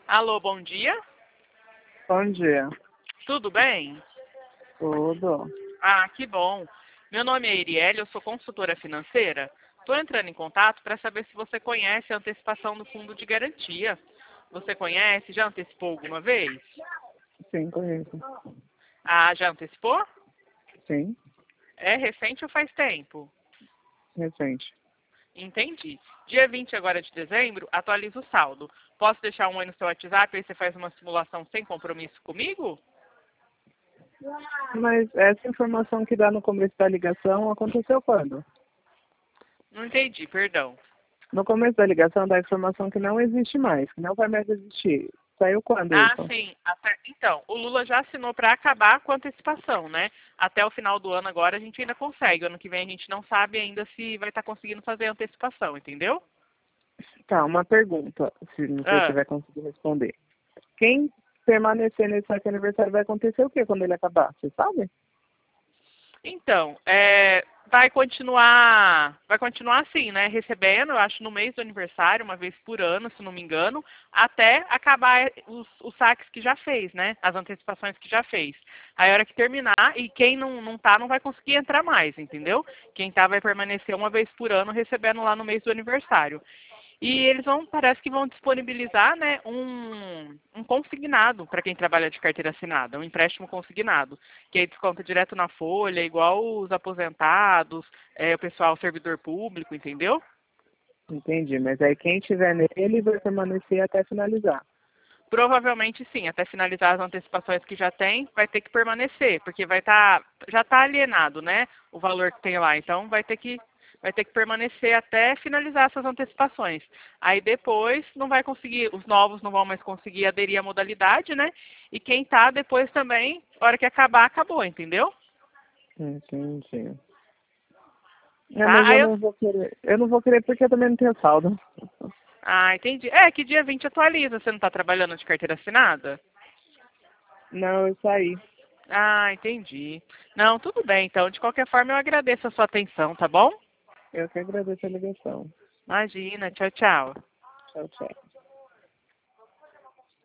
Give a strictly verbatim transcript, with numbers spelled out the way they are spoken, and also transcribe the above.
Alô, bom dia. Bom dia. Tudo bem? Tudo. Ah, que bom. Meu nome é Iriele, eu sou consultora financeira. Estou entrando em contato para saber se você conhece a antecipação do fundo de garantia. Você conhece? Já antecipou alguma vez? Sim, conheço. Ah, já antecipou? Sim, É recente ou faz tempo? recente. Entendi. Dia vinte agora de dezembro, atualiza o saldo. Posso deixar um aí no seu WhatsApp e você faz uma simulação sem compromisso comigo? Mas essa informação que dá no começo da ligação aconteceu quando? Não entendi, perdão. No começo da ligação dá a informação que não existe mais, que não vai mais existir. Saiu quando Ah, isso? sim. Até- Então, o Lula já assinou para acabar com a antecipação, né? Até o final do ano agora a gente ainda consegue. Ano que vem a gente não sabe ainda se vai estar conseguindo fazer a antecipação, entendeu? Tá, uma pergunta, se você Ah, tiver conseguido responder. Quem permanecer nesse saque aniversário vai acontecer o que quando ele acabar? Você sabe? então, é, vai continuar, vai continuar assim, né? Recebendo, eu acho, no mês do aniversário, uma vez por ano, se não me engano, até acabar os, os saques que já fez, né? As antecipações que já fez. Aí a hora que terminar, e quem não, não tá, não vai conseguir entrar mais, entendeu? Quem tá vai permanecer uma vez por ano recebendo lá no mês do aniversário. E eles vão, parece que vão disponibilizar, né, um, um consignado para quem trabalha de carteira assinada, um empréstimo consignado, que aí desconta direto na folha, igual os aposentados, é, o pessoal servidor público, entendeu? Entendi, mas aí quem tiver nele vai permanecer até finalizar. Provavelmente sim, até finalizar as antecipações que já tem, vai ter que permanecer, porque vai estar, já está alienado, né, o valor que tem lá, então vai ter que vai ter que permanecer até finalizar essas antecipações. Aí depois não vai conseguir, os novos não vão mais conseguir aderir à modalidade, né? E quem tá depois também, na hora que acabar, acabou, entendeu? Entendi. É, Tá? mas Aí eu eu, não vou querer. Eu não vou querer porque eu também não tenho saldo. ah, entendi. É que dia vinte atualiza, você não está trabalhando de carteira assinada? Não, eu saí. Ah, entendi. Não, tudo bem, então. De qualquer forma, eu agradeço a sua atenção, tá bom? Eu que agradeço a ligação. Imagina, tchau, tchau. Tchau, tchau.